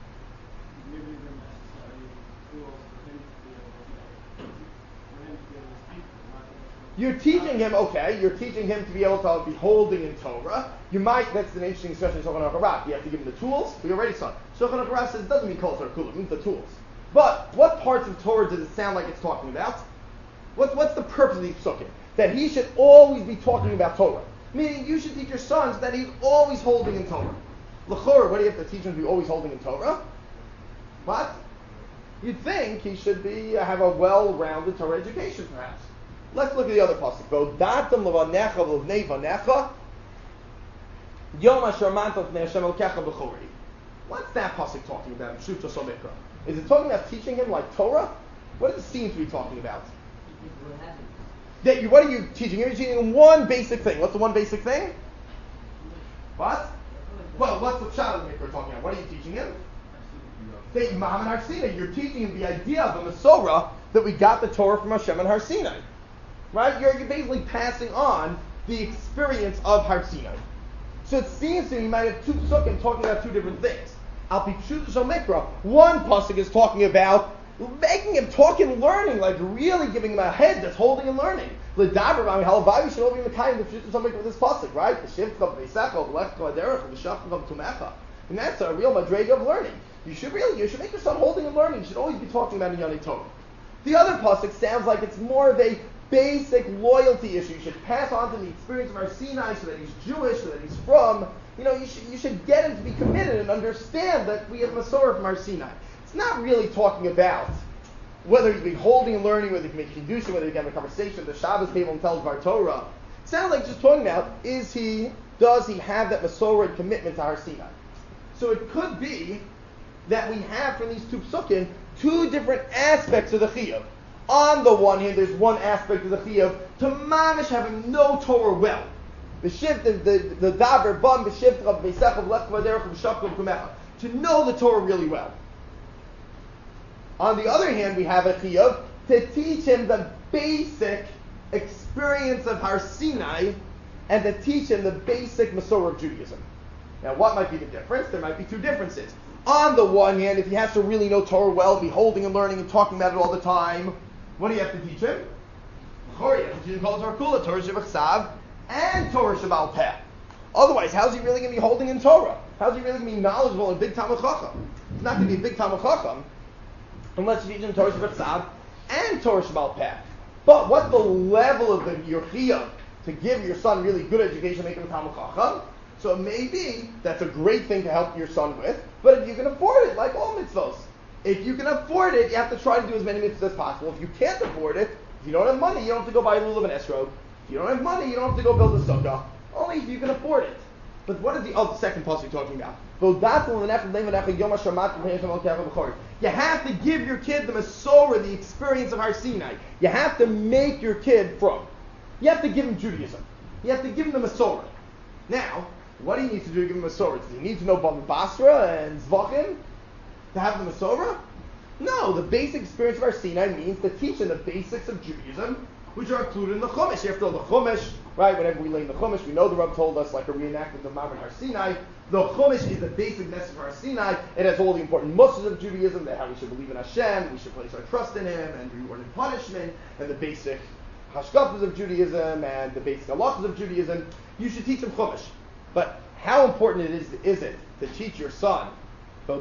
You're teaching him, you're teaching him to be able to be holding in Torah. That's an interesting discussion in Shulchan Aruch Rabbah. You have to give him the tools. We already saw it. Shulchan Aruch Rabbah says it doesn't mean Kol Torah Kula, it means the tools. But what parts of Torah does it sound like it's talking about? What's the purpose of these psukim? That he should always be talking about Torah. Meaning you should teach your sons that he's always holding in Torah. L'chorah, what do you have to teach him to be always holding in Torah? What? You'd think he should have a well-rounded Torah education, perhaps. Let's look at the other pasuk. V'odatem levanecha v'livnei vanecha yom asher amanta l'fnei Hashem Elokecha b'chorei. What's that pasuk talking about? Pshuto Shal Mikra. Is it talking about teaching him like Torah? What does it seem to be talking about? What are you teaching him? You're teaching him one basic thing. What's the one basic thing? What? Well, what's the pshat of Mikra talking about? What are you teaching him? Say Imam and Har Sinai. You're teaching him the idea of a Masorah that we got the Torah from Hashem and Har Sinai. Right? You're basically passing on the experience of Har Sinai. So it seems to me you might have two psukim talking about two different things. Al pi pshuto shel mikra. One pasuk is talking about making him talk and learning, like really giving him a head that's holding and learning. L'daber, I mean, halavai, we should all be mekayim the pshuto shel mikra with this pasuk, right? The shivcha v'eisecha v'lechcha v'derech v'shachcha v'tumecha. And that's a real madrega of learning. You should make your son holding and learning. You should always be talking about Inyanei Torah. The other pasuk sounds like it's more of a basic loyalty issue. You should pass on to the experience of our Sinai so that he's Jewish, so that he's from. You should get him to be committed and understand that we have Masorah from our Sinai. It's not really talking about whether he's been holding and learning, whether he can make Kiddushin, whether he can have a conversation at the Shabbos table and tell Dvar Torah. It sounds like just talking about, does he have that Masorah and commitment to our Sinai? So it could be that we have from these two psukim two different aspects of the chiyuv. On the one hand, there's one aspect of the chiyuv to mamish having no Torah well. The daber bam b'shivcha v'eisecha v'lechcha v'derech v'shachcha v'tumecha. To know the Torah really well. On the other hand, we have a chiyuv to teach him the basic experience of Har Sinai and to teach him the basic Masorah of Judaism. Now, what might be the difference? There might be two differences. On the one hand, if he has to really know Torah well, be holding and learning and talking about it all the time, what do you have to teach him? You have to teach him Torah Kula, Torah Shebachsav, and Torah Shebal Peh. Otherwise, how's he really going to be holding in Torah? How's he really going to be knowledgeable and big Talmud Chacham? He's not going to be a big Talmud Chacham unless you teach him Torah Shebachsav and Torah Shebal Peh. But what's the level of your chiyuv to give your son really good education, make him a Talmud Chacham? So maybe that's a great thing to help your son with, but if you can afford it, like all mitzvos, if you can afford it, you have to try to do as many mitzvahs as possible. If you can't afford it, if you don't have money, you don't have to go buy a lulav and esrog. If you don't have money, you don't have to go build a sukkah. Only if you can afford it. But what is the second pasuk talking about? You have to give your kid the Masorah, the experience of Har Sinai. You have to make your kid from. You have to give him Judaism. You have to give him the Masorah. Now, what he needs to do to give him Masorah? Does he need to know Bava Basra and Zvachim to have the Masorah? No, the basic experience of Har Sinai means to teach him the basics of Judaism, which are included in the Chumash. After all, the Chumash, right, whenever we learn the Chumash, we know the Rav told us, like a reenactment of Maamar Har Sinai, the Chumash is the basic message of Har Sinai. It has all the important muscles of Judaism, that how we should believe in Hashem, we should place our trust in Him, and reward and punishment, and the basic hashkafas of Judaism, and the basic halachas of Judaism. You should teach him Chumash. But how important is it to teach your son? The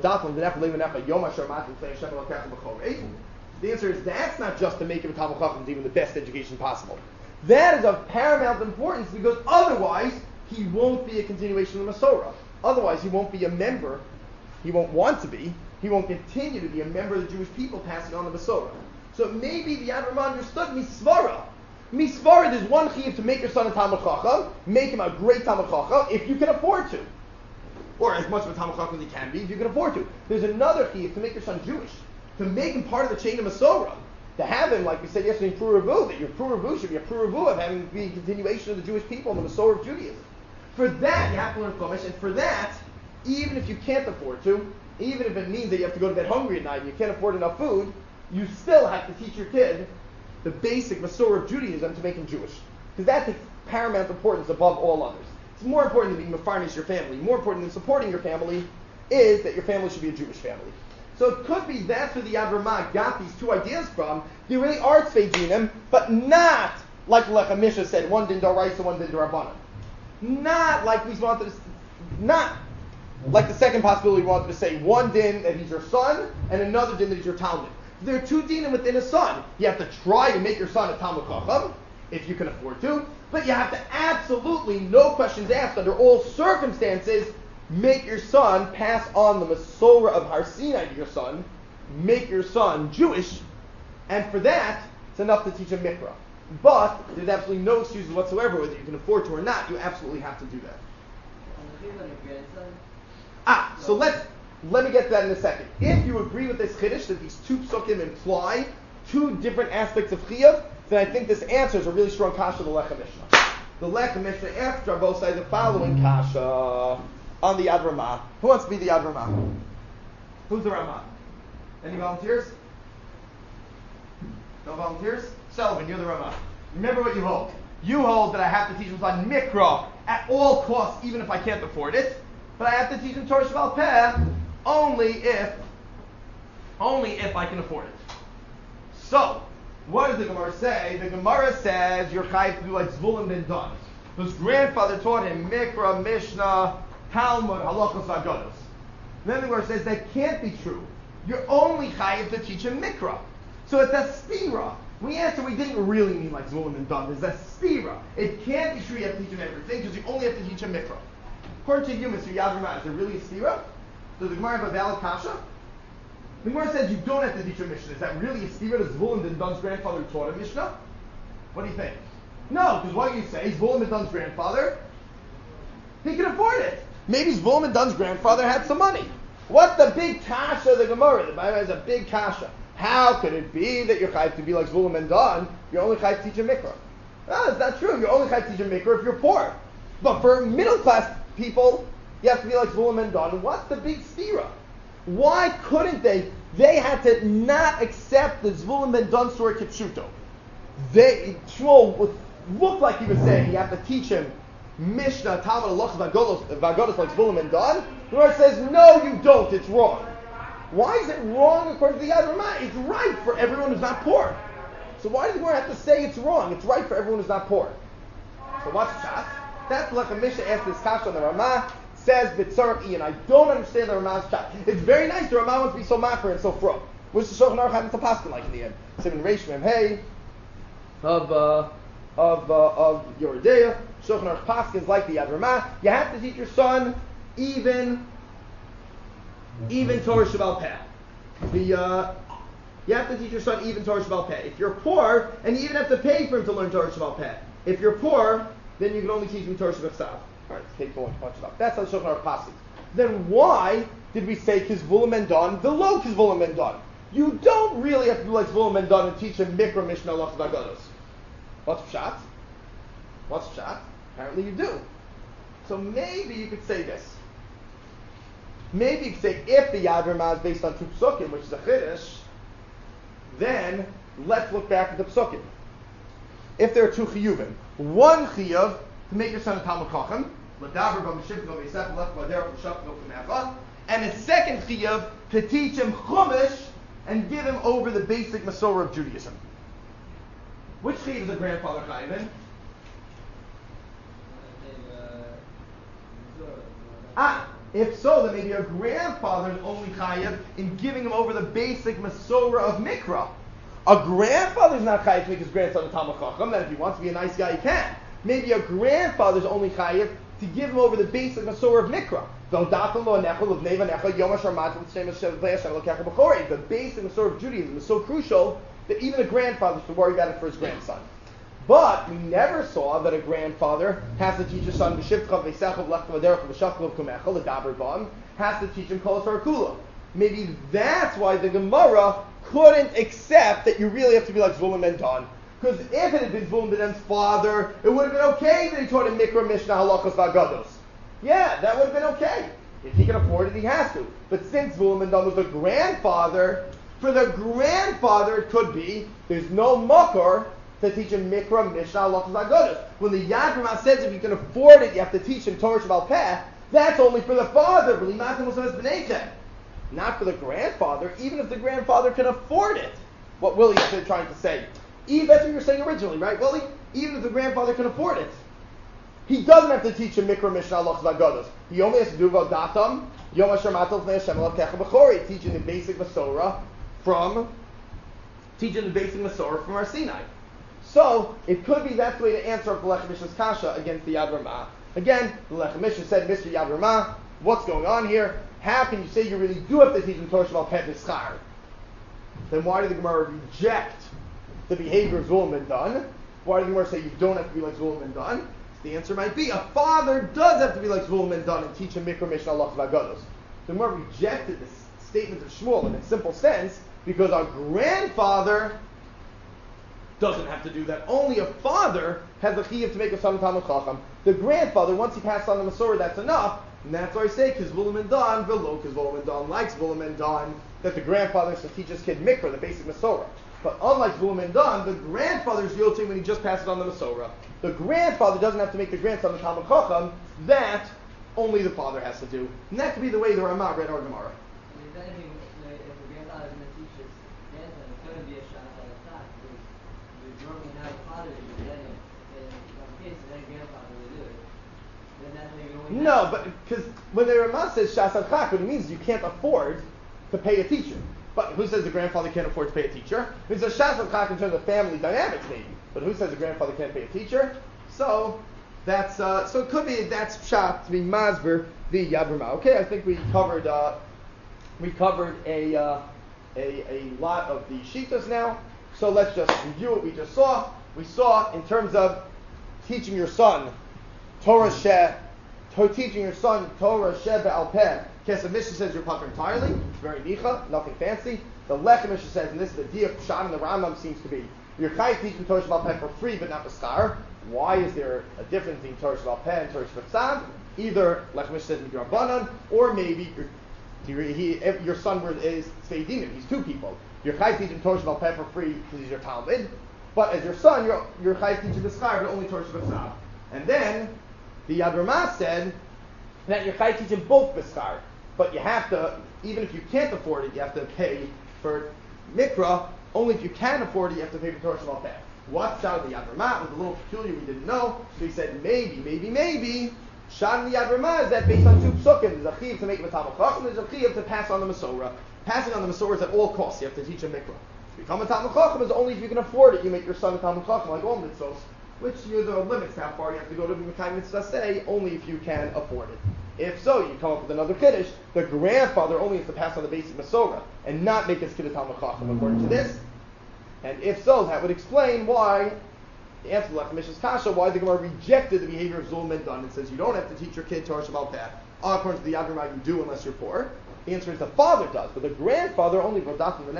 answer is that's not just to make him a Talmud Chacham, even the best education possible. That is of paramount importance because otherwise he won't be a continuation of the Masorah. Otherwise he won't be a member. He won't want to be. He won't continue to be a member of the Jewish people passing on the Masorah. So maybe the Yad Ramah understood Misvara. Misvara, there's one chiyuv to make your son a Talmud Chacham, make him a great Talmud Chacham, if you can afford to. Or as much of a Talmud Chacham as he can be, if you can afford to. There's another chiyuv to make your son Jewish, to make him part of the chain of Masorah, to have him, like we said yesterday in Pru Ravu, that your Pru Ravu should be a Pru Ravu of having the continuation of the Jewish people and the Masorah of Judaism. For that, you have to learn Chumash, and for that, even if you can't afford to, even if it means that you have to go to bed hungry at night and you can't afford enough food, you still have to teach your kid the basic Masorah of Judaism to make him Jewish. Because that's of paramount importance above all others. It's more important than being mefarnish your family. More important than supporting your family is that your family should be a Jewish family. So it could be that's where the Yad Ramah got these two ideas from. They really are tzvei dinim, but not like Lechem Misha said, one din d'oraisa, one din d'rabbanan. Not like we wanted to, not like the second possibility we wanted to say, one din that he's your son, and another din that he's your Talmud. There are two dinim within a son. You have to try to make your son a Talmud Chacham, if you can afford to, but you have to absolutely, no questions asked, under all circumstances, make your son pass on the Masorah of Har Sinai to your son, make your son Jewish, and for that, it's enough to teach him Mikra. But there's absolutely no excuses whatsoever, whether you can afford to or not, you absolutely have to do that. So let me get to that in a second. If you agree with this chiddush that these two psukim imply two different aspects of chiyuv, then I think this answers a really strong kasha to the Lechem Mishnah. The Lechem Mishnah asks both sides the following kasha on the Yad Ramah. Who wants to be the Yad Ramah? Who's the Ramah? Any volunteers? No volunteers? Sullivan, you're the Ramah. Remember what you hold. You hold that I have to teach him on Mikra at all costs, even if I can't afford it. But I have to teach him Torah Sheba'al Peh only if I can afford it. So, what does the Gemara say? The Gemara says you're chayav to do like Zvulun ben Dan. His grandfather taught him Mikra, Mishnah, Talmud, Halachos, V'Agados. Then the Gemara says that can't be true. You're only chayav to teach him Mikra. So it's a stira. We answer we didn't really mean like Zvulun ben Dan. There's a stira. It can't be true you have to teach him everything because you only have to teach him Mikra. According to you, Mr. Yad Ramah, is there really a stira? Does the Gemara have a valid kasha? The Gemara says you don't have to teach a Mishnah. Is that really a stira? Does Zvulun ben Dan's grandfather taught a Mishnah? What do you think? No, because what you say, Zvulun ben Dan's grandfather, he can afford it. Maybe Zvulun ben Dan's grandfather had some money. What's the big kasha of the Gemara? The Bible has a big kasha. How could it be that you're chayav to be like Zvulun ben Dan? You're only chayav to teach a Mikra. No, it's not true. You're only chayav to teach a Mikra if you're poor. But for middle class people, you have to be like Zvulun ben Dan. What's the big stira? Why couldn't they? They had to not accept the Zvulun ben Dan story kipshuto. Shmuel looked like he was saying you have to teach him Mishnah, Talmud, Halachos, V'Agados like Zvulun ben Dan. The Gemara says no, you don't. It's wrong. Why is it wrong according to the Yad Ramah? It's right for everyone who's not poor. So why does the Gemara have to say it's wrong? It's right for everyone who's not poor. So what's the shot? That's like a Mishnah asked this kasha on the Ramah. Says B'tzarach Ian. I don't understand the Ramah's shot. It's very nice the Ramah wants to be so machmer and so fro. Which the Shulchan Aruch happens to paskin like in the end. Simon Reish Mem Hey of Yoredeya. Shulchan Aruch paskins like the Yad Ramah. You have to teach your son even Torah Sheba'al Peh. You have to teach your son even Torah Sheba'al Peh. If you're poor, and you even have to pay for him to learn Torah Sheba'al Peh. If you're poor, then you can only teach him Torah Sheba'al Peh. All right, take one bunch of stuff. That's how Shulchan Aruch passes. Then why did we say Kizvulun ben Dan, the low Kizvulun ben Dan? You don't really have to do like Zvulun ben Dan and teach him Mikra, Mishnah, Halachos, V'Agados. What's pshat? What's pshat? Apparently you do. So maybe you could say this. Maybe you could say if the Yad Ramah is based on two psukim, which is a chiddush, then let's look back at the psukim. If there are two chiyuvim, one chiyuv to make your son a Talmud Chacham, and a second chiyuv to teach him chumash and give him over the basic Masorah of Judaism. Which chiyuv is a grandfather chayiv in? If so, then maybe your grandfather is only chayiv in giving him over the basic Masorah of Mikra. A grandfather is not chayiv to make his grandson a Talmud Chacham. That if he wants to be a nice guy, he can. Maybe a grandfather is only chayiv to give him over the basic Masorah of Mikra. The basic Masorah of Judaism is so crucial that even a grandfather should worry about it for his grandson. But we never saw that a grandfather has to teach his son has to teach him Kol Torah Kula. Maybe that's why the Gemara couldn't accept that you really have to be like Zvulun ben Dan. Because if it had been Zvulun ben Dan's father, it would have been okay that he taught him Mikra, Mishnah, Halachos, V'Agados. Yeah, that would have been okay. If he can afford it, he has to. But since Zvulun ben Dan was the grandfather, for the grandfather it could be there's no makor to teach him Mikra, Mishnah, Halachos, V'Agados. When the Yad Ramah says if you can afford it, you have to teach him Torah Sheba'al Peh, that's only for the father. Not for the grandfather, even if the grandfather can afford it. What Willie's trying to say. That's what you were saying originally, right, Willie? Even if the grandfather can afford it. He doesn't have to teach him Mikra, Mishnah, Halachos, V'Agados. He only has to do V'Datam, Yom Asher Matal Fnei Hashem Elokecha B'Chori, teaching the basic Masorah from Har Sinai. So, it could be that's the way to answer the Lechem Mishnah's kasha against the Yad Ramah. Again, the Lechem Mishnah said, Mr. Yad Ramah, what's going on here? How can you say you really do have to teach him Torah Sheba'al Peh B'Schar? Then why did the Gemara reject the behavior of Zvulun ben Dan? Why did the Gemara say you don't have to be like Zvulun ben Dan? The answer might be a father does have to be like Zvulun ben Dan and teach him Mikra, Mishnah, Halachos, V'Agados. The Gemara rejected this statement of Shmuel in its simple sense because our grandfather doesn't have to do that. Only a father has the chiyuv to make a son Talmud Chacham. The grandfather, once he passes on the Masorah, that's enough. And that's why I say Kizvulun ben Dan, velo Kizvulun ben Dan, likes Zvulun ben Dan, that the grandfather should teach his kid Mikra, the basic Masorah. But unlike Zvulun and Dan, the grandfather's yielding when he just passes on the Masorah. The grandfather doesn't have to make the grandson the Talmud Chacham. That only the father has to do. And that could be the way the Ramah read our Gemara. If anything, if the grandfather is going to teach his grandson, it's going to be a shot at a fact, because the normally now the father is getting it, and in case then grandfather will do it. Then that's when you're going No, but because when the Ramah says Shas Chak, what it means is you can't afford to pay a teacher. But who says the grandfather can't afford to pay a teacher? It's a Shas Chak in terms of family dynamics, maybe. But who says the grandfather can't pay a teacher? So that's so it could be that's shot to be Masber the Yad Ramah. Okay, I think we covered a lot of the Shitas now. So let's just review what we just saw. We saw in terms of teaching your son teaching your son Torah Sheh Be'al Peh. Kesef Mishnah says you're putter entirely. It's very nicha, nothing fancy. The Lechem Mishnah says, and this is the Dia Pshat, and the Rambam seems to be, you're chayv teaching Torah Sheba'al Peh for free, but not b'schar. Why is there a difference between Torah Sheba'al Peh and Torah Sheba'al Peh? Either Lechem Mishnah says Midrabanan, or maybe your son is Tzvei Dinim. He's two people. You're chayv teaching Torah Sheba'al Peh for free because he's your Talmud, but as your son, you're chayv teaching b'schar, but only Torah Sheba'al Peh. And then the Yad Ramah said that you're chayv teaching both b'schar. But you have to, even if you can't afford it, you have to pay for Mikra. Only if you can afford it, you have to pay for Torah Sheba'al Peh. What's out of the Yad Ramah was a little peculiar, we didn't know. So he said, maybe, Shad in the Yad Ramah is that based on two psukim. There's a chiv to make a Talmud Chacham, there's a chiv to pass on the Masorah. Passing on the Masorah is at all costs. You have to teach a Mikra. To become a Talmud Chacham is only if you can afford it. You make your son a Talmud Chacham, like all mitzvos, which there are limits to how far you have to go to be Mekayim Mitzvah say, only if you can afford it. If so, you come up with another kiddush. The grandfather only has to pass on the basic Masorah and not make his kiddush Talmud Chacham according to this. And if so, that would explain why the answer to the Mishna's Kasha, why the Gemara rejected the behavior of Zulm and Dun and says you don't have to teach your kid Torah Sheba'al Peh. According to the Yad Ramah, you do unless you're poor. The answer is the father does, but the grandfather only the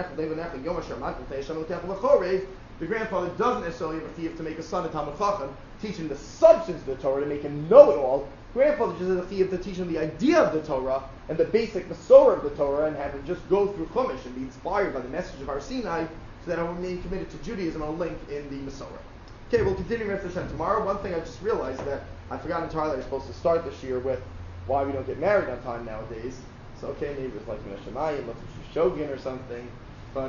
grandfather doesn't necessarily have a chiyuv to make a son a Talmud Chacham, teach him the substance of the Torah, to make him know it all. Grandfather just has a chiyuv to teach him the idea of the Torah and the basic Masorah of the Torah, and have him just go through Chumash and be inspired by the message of Har Sinai, so that I will remain committed to Judaism on a link in the Masorah. Okay, we'll continue Rest Hashem tomorrow. One thing I just realized that I forgot entirely I was supposed to start this year with why we don't get married on time nowadays. So okay, maybe it's like Min Hashemayim, let's Shogin or something. But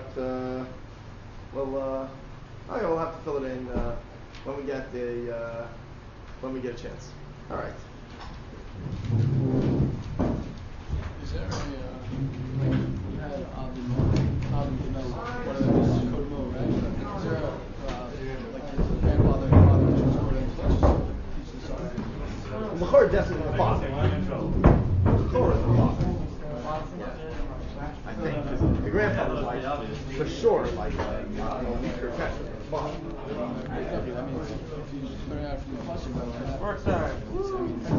we'll have to fill it in when we get a chance. All right. Is there you had Avin one of them is Kodomo, right? Is there like his grandfather and father which was teach the son? The Chor definitely the father. The Chor is the father. I think the grandfather's like for sure like weaker catcher. That means if you learn out from the question, Works out.